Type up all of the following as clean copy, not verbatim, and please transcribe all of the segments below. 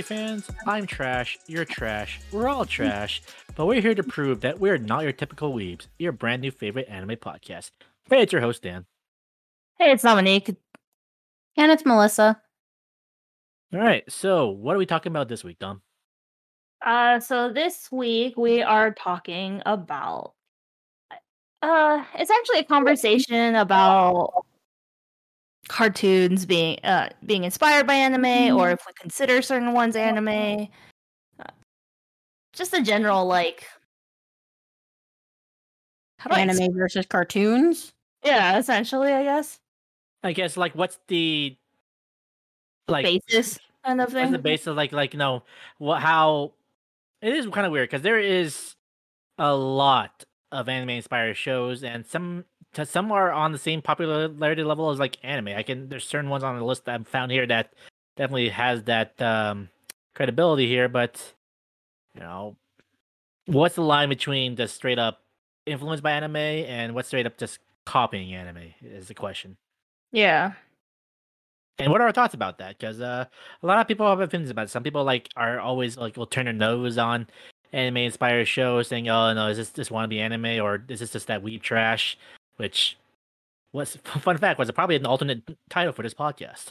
fans. I'm trash, you're trash, we're all trash, but we're here to prove that we're not your typical weebs, your brand new favorite anime podcast. Hey, it's your host, Dan. Hey, it's Dominique. And it's Melissa. Alright, so what are we talking about this week, Dom? So this week we are talking about it's actually a conversation about cartoons being inspired by anime, or if we consider certain ones anime. Just a general Anime versus cartoons? Yeah, essentially, I guess. I guess what's the basis kind of thing? What's the basis of how it is kind of weird because there is a lot of anime inspired shows and some are on the same popularity level as anime. There's certain ones on the list that I've found here that definitely has that credibility here, but what's the line between just straight up influenced by anime and what's straight up just copying anime is the question. Yeah. And what are our thoughts about that? Because a lot of people have opinions about it. Some people are always will turn their nose on anime inspired shows, saying, "Oh no, is this just want to be anime, or is this just that weeb trash?" Which was fun fact was probably an alternate title for this podcast.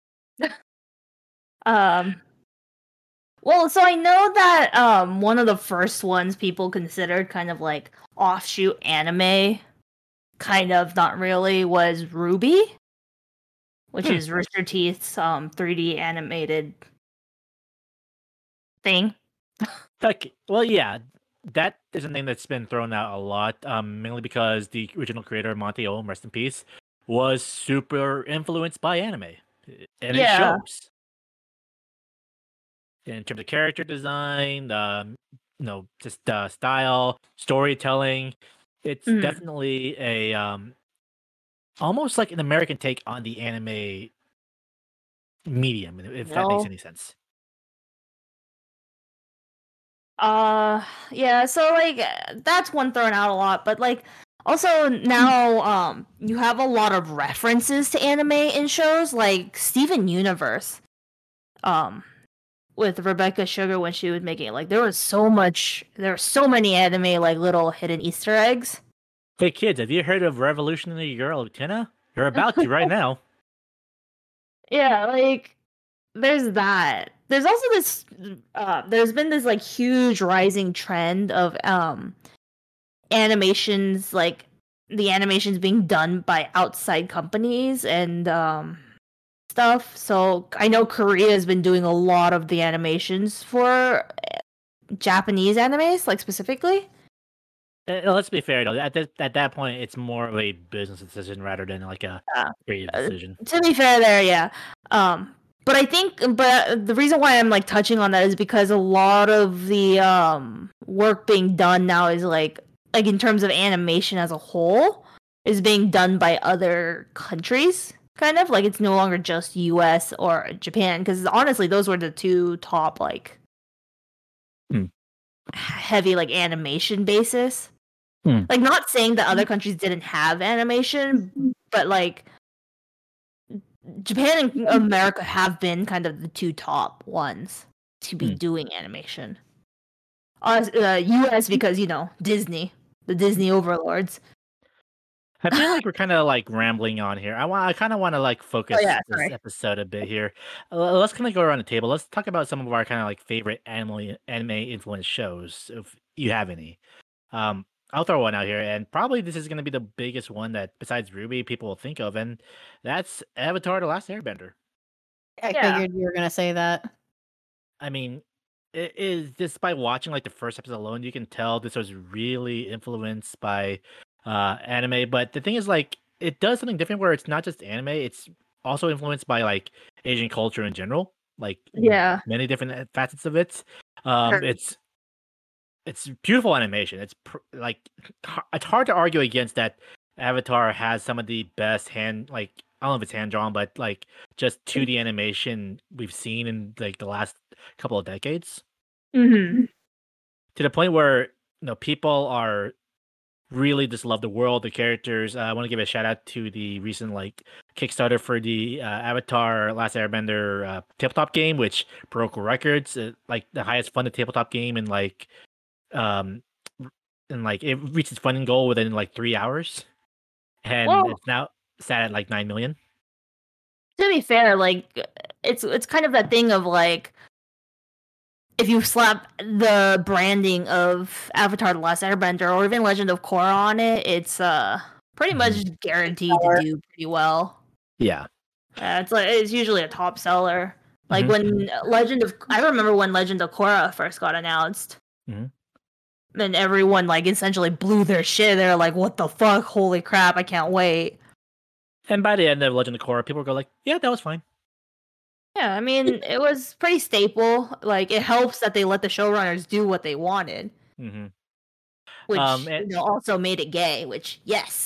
Well, so I know that one of the first ones people considered kind of offshoot anime, kind of not really, was RWBY, which is Rooster Teeth's 3D animated thing. Well, yeah, that is a name that's been thrown out a lot, mainly because the original creator, Monty Oum, rest in peace, was super influenced by anime. And it shows. In terms of character design, just style, storytelling, it's definitely a almost like an American take on the anime medium, if that makes any sense. Yeah, so that's one thrown out a lot, but also now you have a lot of references to anime in shows like Steven Universe. With Rebecca Sugar when she was making it, there were so many anime little hidden Easter eggs. Hey kids, have you heard of Revolutionary Girl Utena? You're about to right now. Yeah, there's that. There's also this there's been this huge rising trend of animations, the animations being done by outside companies and stuff. So I know Korea has been doing a lot of the animations for Japanese animes, specifically. Let's be fair though. At that point, it's more of a business decision rather than a creative decision. To be fair, there, yeah. But I think, the reason why I'm touching on that is because a lot of the work being done now is in terms of animation as a whole is being done by other countries. Kind of it's no longer just US or Japan, because honestly those were the two top heavy animation basis. Not saying that other countries didn't have animation, but Japan and America have been kind of the two top ones to be doing animation. US because Disney, the Disney overlords. I feel like we're kind of rambling on here. I kind of want to focus this episode a bit here. Let's kind of go around the table. Let's talk about some of our kind of favorite anime influenced shows, if you have any. I'll throw one out here, and probably this is going to be the biggest one that, besides RWBY, people will think of, and that's Avatar: The Last Airbender. I figured you were going to say that. I mean, it is just by watching the first episode alone, you can tell this was really influenced by anime. But the thing is, it does something different where it's not just anime; it's also influenced by Asian culture in general. Many different facets of it. It's beautiful animation. It's it's hard to argue against that. Avatar has some of the best I don't know if it's hand drawn, but just 2D animation we've seen in the last couple of decades. Mm-hmm. To the point where people are really just love the world, the characters. I want to give a shout out to the recent Kickstarter for the Avatar: Last Airbender tabletop game, which broke records, like the highest funded tabletop game in um, it reached its funding goal within like 3 hours, and it's now sat at like 9 million. To be fair, like it's kind of that thing of like, if you slap the branding of Avatar: The Last Airbender or even Legend of Korra on it, it's pretty much guaranteed to do pretty well. Yeah. It's usually a top seller. Like when I remember when Legend of Korra first got announced. And everyone like essentially blew their shit. They're like, "What the fuck? Holy crap! I can't wait." And by the end of Legend of Korra, people go like, "Yeah, that was fine." Yeah, I mean, it was pretty staple. Like, it helps that they let the showrunners do what they wanted, which also made it gay. Which, yes,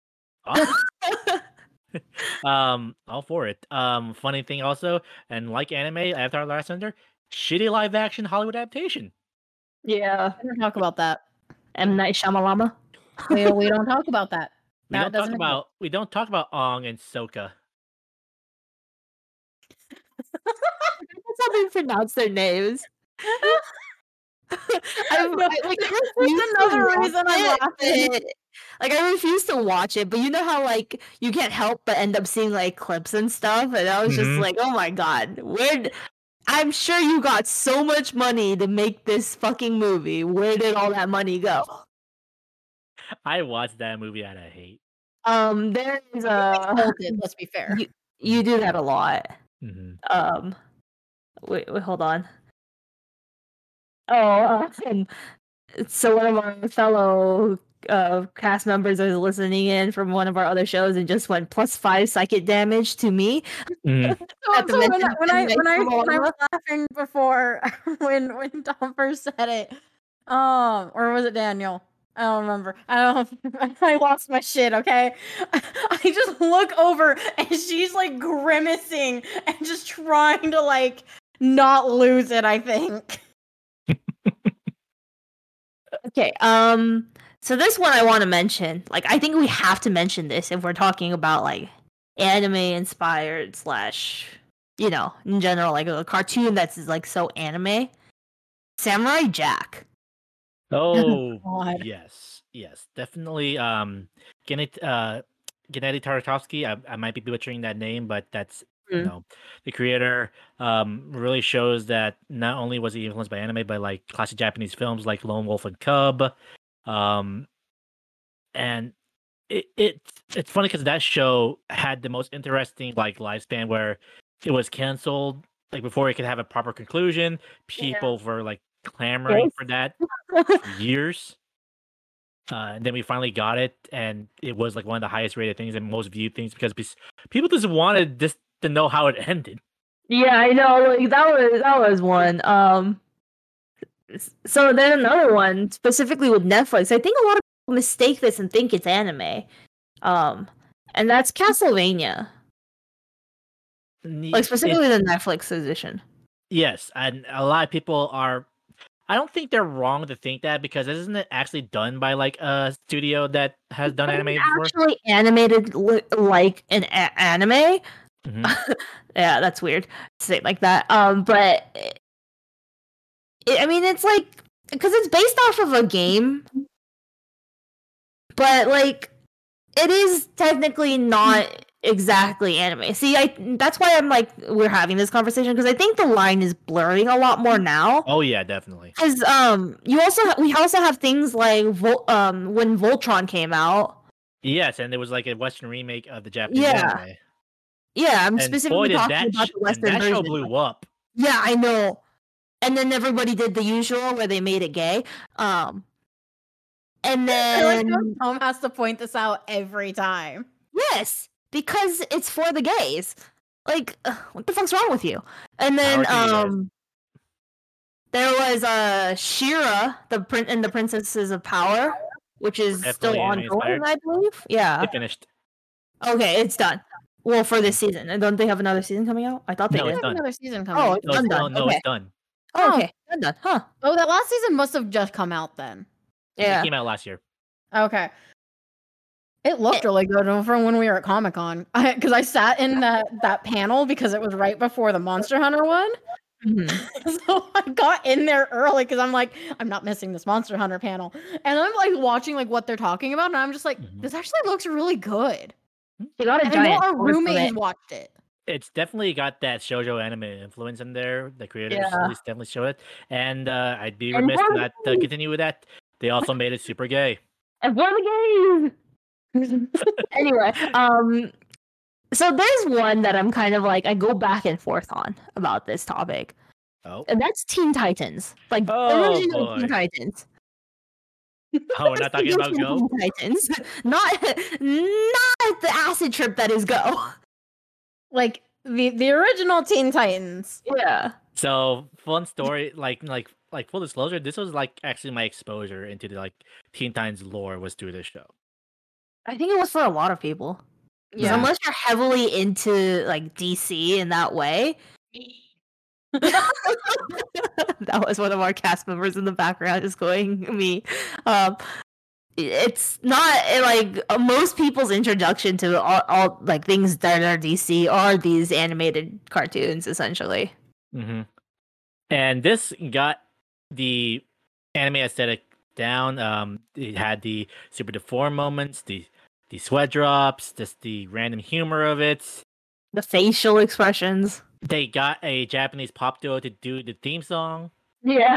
all for it. Funny thing also, and like anime, Avatar: Last Airbender, shitty live action Hollywood adaptation. Yeah, we don't talk about that. M. Night Shyamalama. We don't talk about that. We don't talk about Aang and Sokka. That's how they pronounce their names. Another reason I'm laughing. Like, I refuse to watch it, but you know how like you can't help but end up seeing like clips and stuff, and I was just like, oh my god, I'm sure you got so much money to make this fucking movie. Where did all that money go? I watched that movie out of hate. There is let's be fair. You do that a lot. Wait, hold on. So one of our fellow cast members is listening in from one of our other shows and just went +5 psychic damage to me. When I was laughing before when Tom first said it, or was it Daniel? I don't remember. I lost my shit. Okay, I just look over and she's like grimacing and just trying to like not lose it. I think. Okay. So this one I want to mention. Like, I think we have to mention this if we're talking about like anime inspired / in general, like a cartoon that's like so anime. Samurai Jack. Oh yes, definitely. Gennady Tartakovsky. I might be butchering that name, but that's the creator. Really shows that not only was he influenced by anime, but like classic Japanese films like Lone Wolf and Cub. And it's funny because that show had the most interesting like lifespan where it was canceled like before it could have a proper conclusion. People were like clamoring for that for years. And then we finally got it, and it was like one of the highest rated things and most viewed things because people just wanted this to know how it ended. Yeah, I know. Like that was one. So then another one specifically with Netflix. I think a lot of people mistake this and think it's anime. And that's Castlevania. Like specifically the Netflix edition. Yes, and a lot of people are. I don't think they're wrong to think that because isn't it actually done by like a studio that has done anime before? Actually animated like an anime. Yeah, that's weird to say it like that. But I mean, it's like because it's based off of a game, but like it is technically not exactly anime. See, that's why I'm like we're having this conversation because I think the line is blurring a lot more now. Oh yeah, definitely. Because we also have things like when Voltron came out. Yes, and there was like a Western remake of the Japanese anime. Yeah, I'm specifically talking about the Western version. That show blew up. Yeah, I know. And then everybody did the usual where they made it gay. And then Tom has to point this out every time. Yes, because it's for the gays. Like, what the fuck's wrong with you? And then there was She-Ra, the Princesses of Power, which is still ongoing, I believe. Yeah, it finished. Okay, it's done. Well, for this season, and don't they have another season coming out? I thought they did. Another season coming. Oh, it's done. No, it's done. Oh, okay, done. Huh? Oh, that last season must have just come out then. Yeah, it came out last year. Okay. It looked really good from when we were at Comic-Con. Because I sat in that panel because it was right before the Monster Hunter one. Mm-hmm. So I got in there early because I'm like, I'm not missing this Monster Hunter panel. And I'm like watching like what they're talking about, and I'm just like, this actually looks really good. You got a giant. Our roommate has watched it. It's definitely got that shoujo anime influence in there. The creators definitely show it, and I'd be remiss to not continue with that. They also made it super gay. And for the gays. Anyway, so there's one that I'm kind of like I go back and forth on about this topic. Oh, and that's Teen Titans, like original Teen Titans. Oh, we're not talking about Go? Teen Titans, not the acid trip that is Go. Like the original Teen Titans. Yeah. So fun story, like full disclosure, this was like actually my exposure into the like Teen Titans lore was through this show. I think it was for a lot of people. Yeah. Unless you're heavily into like DC in that way. That was one of our cast members in the background is going me. It's not like most people's introduction to all like things that are DC are these animated cartoons essentially. Mm-hmm. And this got the anime aesthetic down. It had the super deformed moments, the sweat drops, just the random humor of it, the facial expressions. They got a Japanese pop duo to do the theme song. Yeah.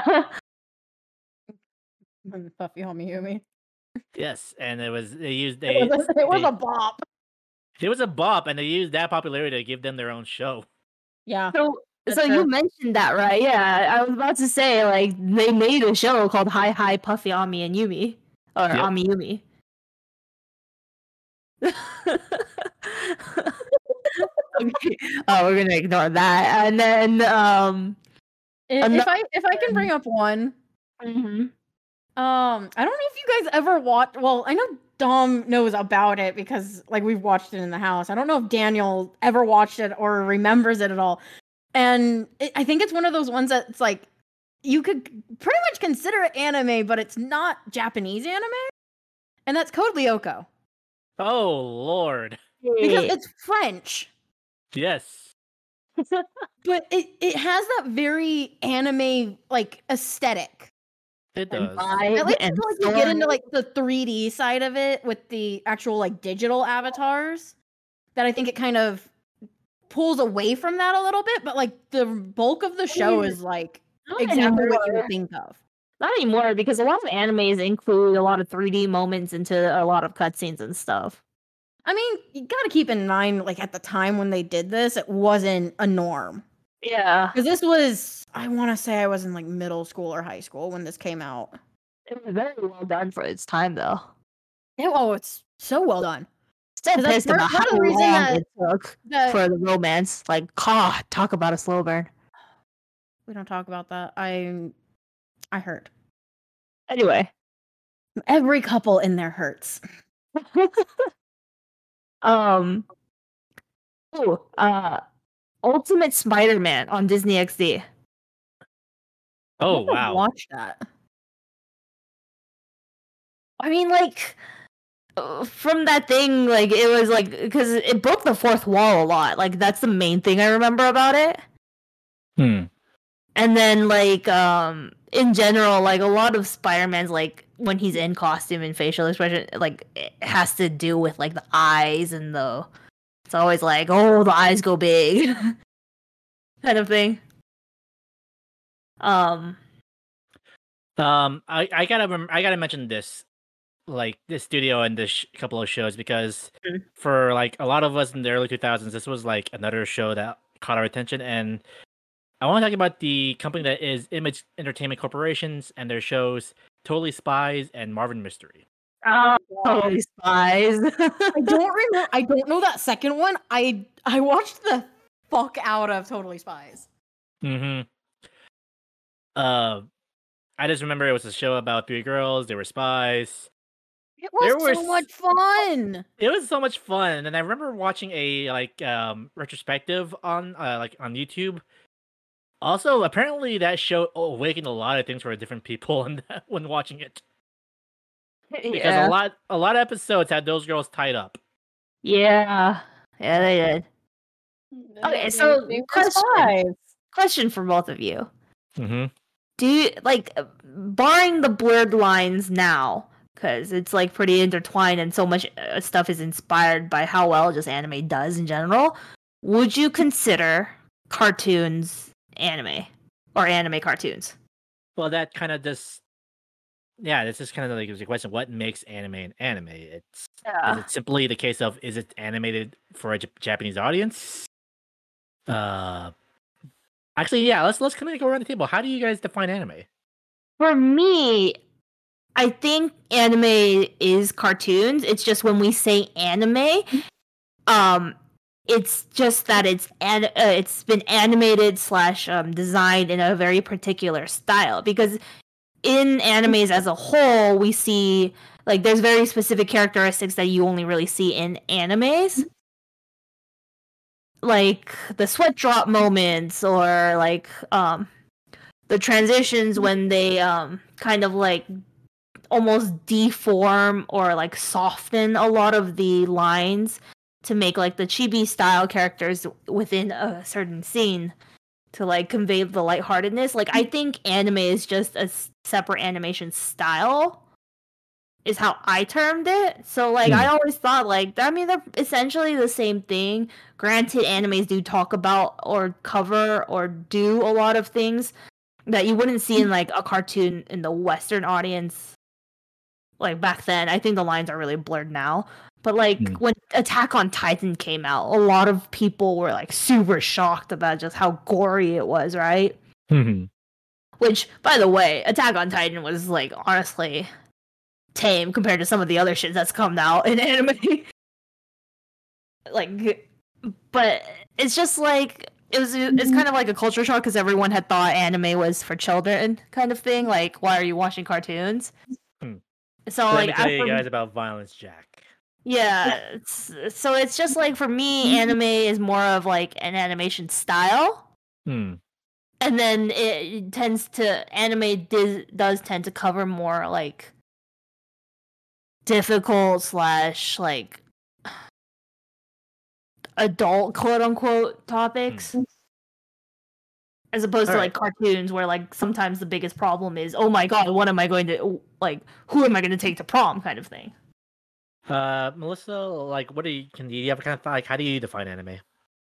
Puffy Homie Yumi. Yes, and it was it was a bop. It was a bop, and they used that popularity to give them their own show. Yeah. So you mentioned that, right? Yeah, I was about to say like they made a show called Hi Hi Puffy Ami and Yumi, or Ami Yumi. Okay. Oh, we're gonna ignore that, and then if I can bring up one, I don't know if you guys ever watched. Well, I know Dom knows about it because like we've watched it in the house. I don't know if Daniel ever watched it or remembers it at all. And I think it's one of those ones that's like you could pretty much consider it anime, but it's not Japanese anime, and that's Code Lyoko. Oh Lord! Because it's French. Yes. But it has that very anime like aesthetic. It does. At least until like, you get into like the 3D side of it with the actual like digital avatars, that I think it kind of pulls away from that a little bit. But like the bulk of the show is like exactly what you would think of. Not anymore, because a lot of animes include a lot of 3D moments into a lot of cutscenes and stuff. I mean, you gotta keep in mind, like, at the time when they did this, it wasn't a norm. Yeah. Because this was, I want to say I was in, like, middle school or high school when this came out. It was very well done for its time, though. It's so well done. Still pissed about how long it took for the romance. Like, God, talk about a slow burn. We don't talk about that. I hurt. Anyway. Every couple in there hurts. Ultimate Spider-Man on Disney XD. Oh wow! Watch that. I mean, like, from that thing, like it was like because it broke the fourth wall a lot. Like that's the main thing I remember about it. And then like in general, like a lot of Spider-Man's like when he's in costume and facial expression, like it has to do with like the eyes and the. It's always like, oh, the eyes go big, kind of thing. I gotta mention this, like this studio and this couple of shows because for like a lot of us in the early 2000s, this was like another show that caught our attention, and I want to talk about the company that is Image Entertainment Corporations and their shows Totally Spies and Marvin Mystery. Totally Spies. I don't know that second one. I watched the fuck out of Totally Spies. I just remember it was a show about three girls. They were spies. It was so much fun. It was so much fun, and I remember watching a retrospective on on YouTube. Also, apparently that show awakened a lot of things for different people when watching it. Because a lot of episodes had those girls tied up. Yeah, they did. Okay, so question for both of you. Mm-hmm. Do you barring the blurred lines now, because it's like pretty intertwined and so much stuff is inspired by how well just anime does in general, would you consider cartoons anime or anime cartoons? Well, that kind of just this is kind of like the question: what makes anime an anime? Is it simply the case of is it animated for a Japanese audience? Actually, yeah. Let's kind of go around the table. How do you guys define anime? For me, I think anime is cartoons. It's just when we say anime, it's just that it's been animated / designed in a very particular style. Because in animes as a whole, we see there's very specific characteristics that you only really see in animes. Like the sweat drop moments or the transitions when they kind of almost deform or soften a lot of the lines to make the chibi style characters within a certain scene to convey the lightheartedness. I think anime is just a separate animation style is how I termed it. So I always thought they're essentially the same thing. Granted, animes do talk about or cover or do a lot of things that you wouldn't see in a cartoon in the Western audience back then. I think the lines are really blurred now. But when Attack on Titan came out, a lot of people were super shocked about just how gory it was, right? Mm-hmm. Which, by the way, Attack on Titan was honestly tame compared to some of the other shit that's come out in anime. But it's just it's kind of like a culture shock because everyone had thought anime was for children kind of thing. Why are you watching cartoons? So let me tell you guys about Violence Jack. Yeah, so it's just for me, anime is more of an animation style. And then it tends to anime does tend to cover more difficult / adult quote unquote topics. As opposed to cartoons where sometimes the biggest problem is, oh my god, what am I going to who am I going to take to prom kind of thing. Melissa, what do you have kind of how do you define anime?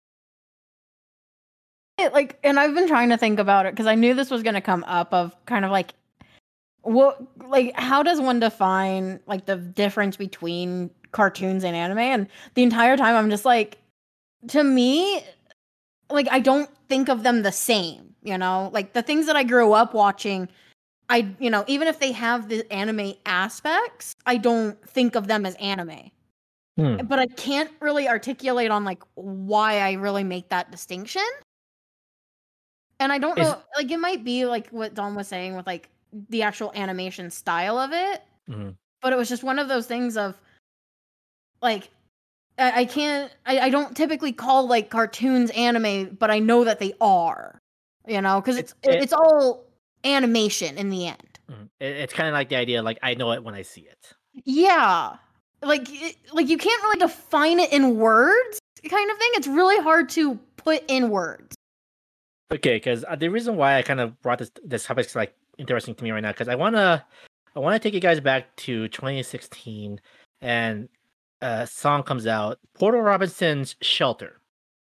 And I've been trying to think about it because I knew this was going to come up of kind of what how does one define the difference between cartoons and anime? And the entire time I'm just to me, I don't think of them the same, the things that I grew up watching, even if they have the anime aspects, I don't think of them as anime. But I can't really articulate on why I really make that distinction. And I don't know, it might be what Dom was saying with the actual animation style of it. But it was just one of those things of I don't typically call cartoons anime, but I know that they are, because it's all animation in the end. It's kind of like the idea, I know it when I see it. Yeah, you can't really define it in words, kind of thing. It's really hard to put in words. Okay, because the reason why I kind of brought this topic is interesting to me right now, because I wanna take you guys back to 2016, and a song comes out, Porter Robinson's "Shelter,"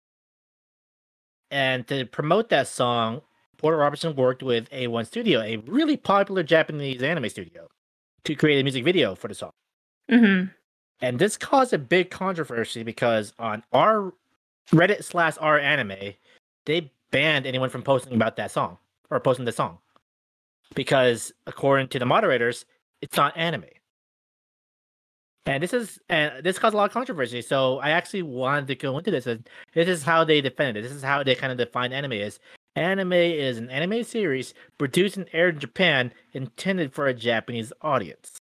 and to promote that song, Porter Robinson worked with A1 Studio, a really popular Japanese anime studio, to create a music video for the song. And this caused a big controversy because on our Reddit /r anime, they banned anyone from posting about that song or posting the song because, according to the moderators, it's not anime. And this caused a lot of controversy. So I actually wanted to go into this. And this is how they defended it. This is how they kind of define anime is. Anime is an anime series produced and aired in Japan, intended for a Japanese audience.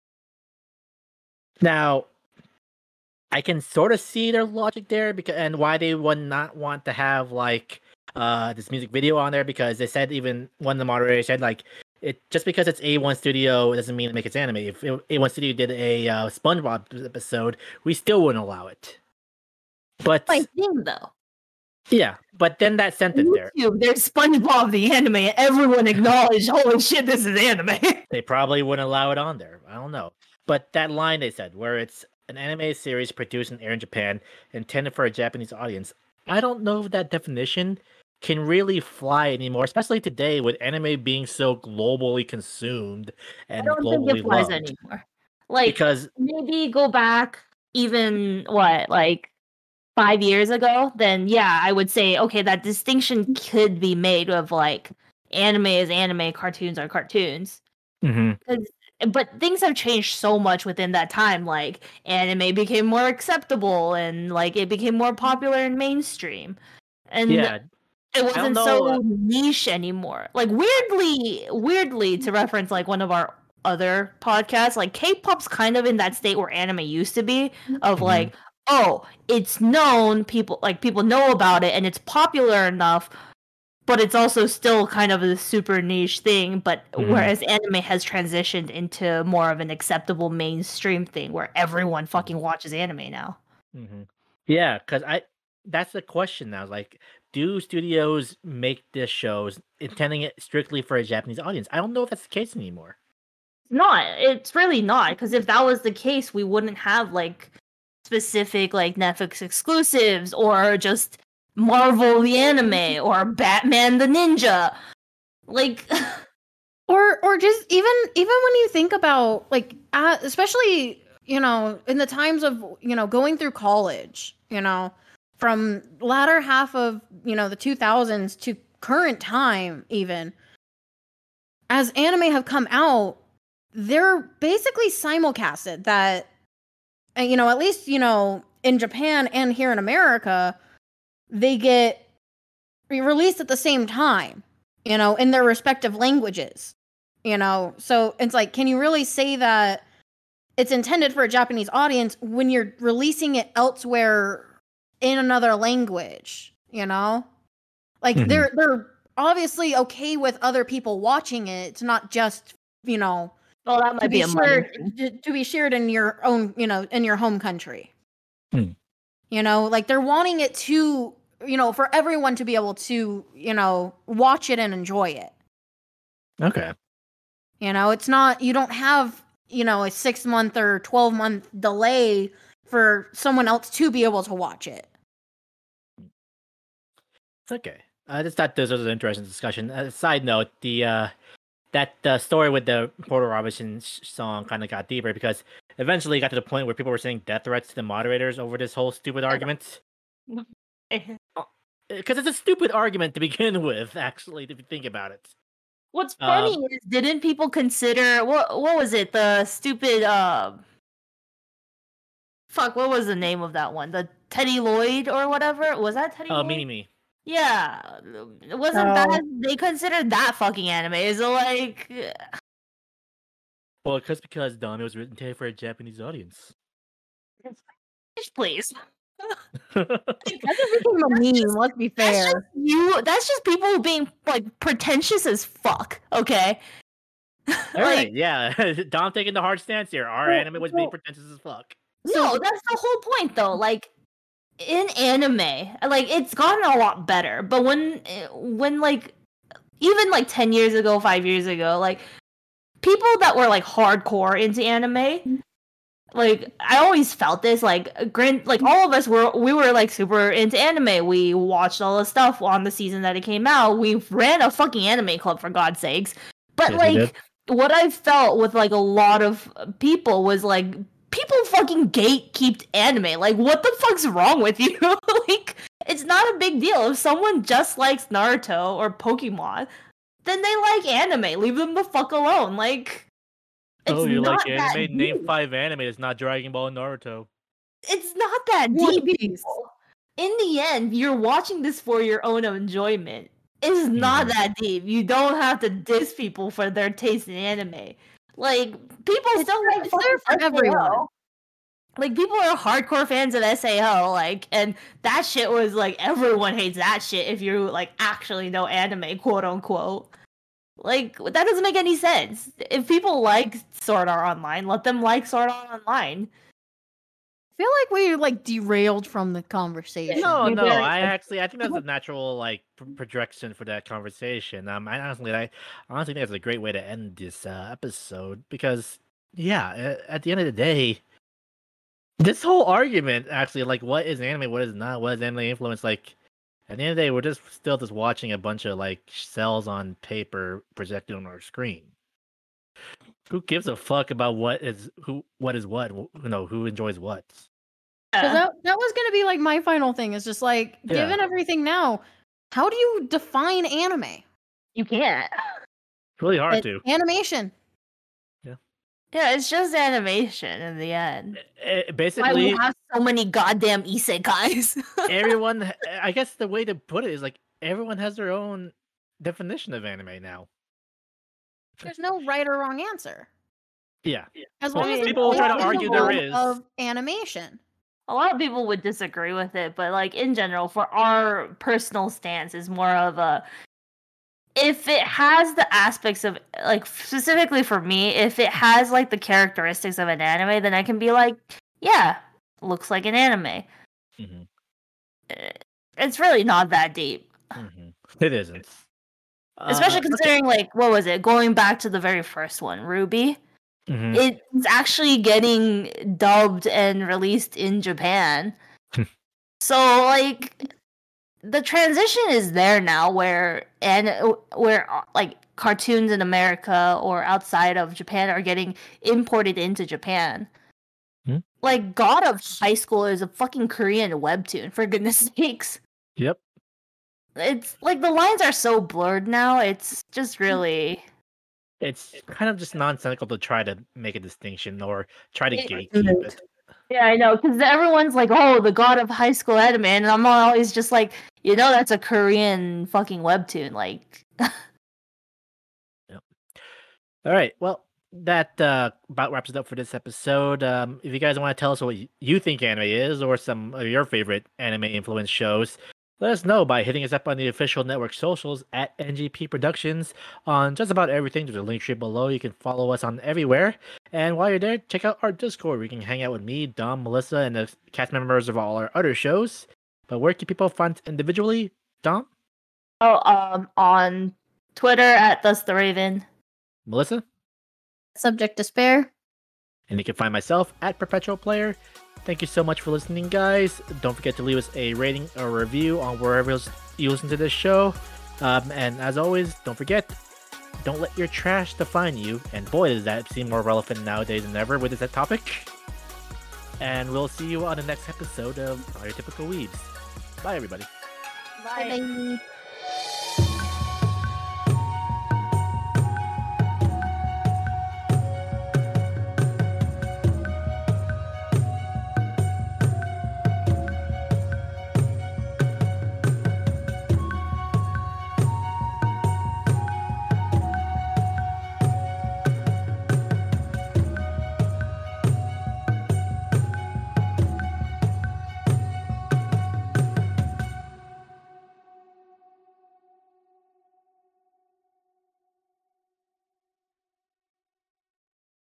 Now, I can sort of see their logic there and why they would not want to have this music video on there, because they said, even one of the moderators said just because it's A1 Studio doesn't mean it makes anime. If A1 Studio did a SpongeBob episode, we still wouldn't allow it. But my thing though. Yeah, but then that sentence there. There's SpongeBob the anime, and everyone acknowledged, holy shit, this is anime. They probably wouldn't allow it on there. I don't know. But that line they said, where it's an anime series produced and aired in Japan, intended for a Japanese audience, I don't know if that definition can really fly anymore, especially today with anime being so globally consumed and globally think it flies loved. Anymore. Like, because maybe go back even, 5 years ago, then yeah, I would say, okay, that distinction could be made of like anime is anime, cartoons are cartoons. Mm-hmm. But things have changed so much within that time. Like anime became more acceptable and like it became more popular and mainstream. And it wasn't so niche anymore. Like weirdly to reference like one of our other podcasts, like K-pop's kind of in that state where anime used to be of like, oh, it's known, people know about it and it's popular enough, but it's also still kind of a super niche thing. But whereas anime has transitioned into more of an acceptable mainstream thing where everyone fucking watches anime now. Yeah, because that's the question now. Like, do studios make this shows intending it strictly for a Japanese audience? I don't know if that's the case anymore. It's really not, because if that was the case, we wouldn't have like specific like Netflix exclusives or just Marvel the anime or Batman the Ninja, like or just even when you think about like especially in the times of going through college, from latter half of the 2000s to current time, even as anime have come out, they're basically simulcasted that. At least, in Japan and here in America, they get released at the same time, in their respective languages, So it's like, can you really say that it's intended for a Japanese audience when you're releasing it elsewhere in another language, Like, they're obviously okay with other people watching it. It's not just, well, that might be to be shared in your own, in your home country. Like they're wanting it to, for everyone to be able to, watch it and enjoy it. Okay. It's not, you don't have, a 6-month or 12-month delay for someone else to be able to watch it. Okay. I just thought this was an interesting discussion. Side note, the story with the Porter Robinson song kind of got deeper because eventually it got to the point where people were sending death threats to the moderators over this whole stupid argument. Because it's a stupid argument to begin with, actually, if you think about it. What's funny is, didn't people consider what was it? The stupid what was the name of that one? The Teddy Lloyd or whatever? Was that Teddy Lloyd? Mini-Me. Yeah, it wasn't that they considered that fucking anime? So like, well, because Dami was written for a Japanese audience. Please. That's became a meme. Let's be fair. That's just people being like pretentious as fuck. Okay. All right. Yeah, Dom taking the hard stance here. Our anime was being pretentious as fuck. No, that's the whole point, though. Like, in anime, like, it's gotten a lot better, but when like, even like 10 years ago, 5 years ago, like, people that were like hardcore into anime, like, I always felt this, like, all of us we were like super into anime. We watched all the stuff on the season that it came out. We ran a fucking anime club, for God's sakes. But like, what I felt with like a lot of people was like, people fucking gatekeeped anime. Like, what the fuck's wrong with you? Like, it's not a big deal. If someone just likes Naruto or Pokemon, then they like anime. Leave them the fuck alone. Like, it's you like anime? Name 5 anime that's not Dragon Ball and Naruto. It's not that deep. In the end, you're watching this for your own enjoyment. It's not that deep. You don't have to diss people for their taste in anime. Like, people still like it's there for everyone. Like, people are hardcore fans of SAO, like, and that shit was like, everyone hates that shit if you like actually know anime, quote unquote. Like, that doesn't make any sense. If people like Sword Art Online, let them like Sword Art Online. I feel like we like derailed from the conversation. No, I think that's a natural like projection for that conversation. I honestly think that's a great way to end this episode because at the end of the day, this whole argument actually like what is anime, what is not, what is anime influence, like at the end of the day, we're still just watching a bunch of like cells on paper projected on our screen. Who gives a fuck about what is what? Who enjoys what? Because that was gonna be like my final thing. Is just like given everything now, how do you define anime? You can't. It's really hard to. Animation. Yeah, it's just animation in the end. Basically, why we have so many goddamn isekais. Everyone, I guess the way to put it is like everyone has their own definition of anime now. There's no right or wrong answer. Yeah. As long as people try to argue there is of animation. A lot of people would disagree with it, but like in general, for our personal stance is more of a if it has the aspects of like specifically for me, if it has like the characteristics of an anime, then I can be like, yeah, looks like an anime. Mm-hmm. It's really not that deep. Mm-hmm. It isn't. Especially considering like what was it? Going back to the very first one, Ruby. Mm-hmm. It's actually getting dubbed and released in Japan. So like the transition is there now where like cartoons in America or outside of Japan are getting imported into Japan. Like God of High School is a fucking Korean webtoon, for goodness sakes. Yep. It's like the lines are so blurred now, it's just really it's kind of just nonsensical to try to make a distinction or try to gatekeep it. Yeah, I know, because everyone's like, oh, the God of High School anime, and I'm always just like, that's a Korean fucking webtoon, like. Yep. All right, well, that about wraps it up for this episode. If you guys want to tell us what you think anime is, or some of your favorite anime influenced shows, let us know by hitting us up on the official network socials at NGP Productions on just about everything. There's a link tree below. You can follow us on everywhere. And while you're there, check out our Discord where you can hang out with me, Dom, Melissa, and the cast members of all our other shows. But where can people find us individually, Dom? On Twitter at Thus the Raven. Melissa? Subject Despair. And you can find myself at Perpetual Player. Thank you so much for listening, guys. Don't forget to leave us a rating or review on wherever you listen to this show. And as always, don't forget, don't let your trash define you. And boy, does that seem more relevant nowadays than ever with this topic. And we'll see you on the next episode of Our Typical Weebs. Bye, everybody. Bye. Bye.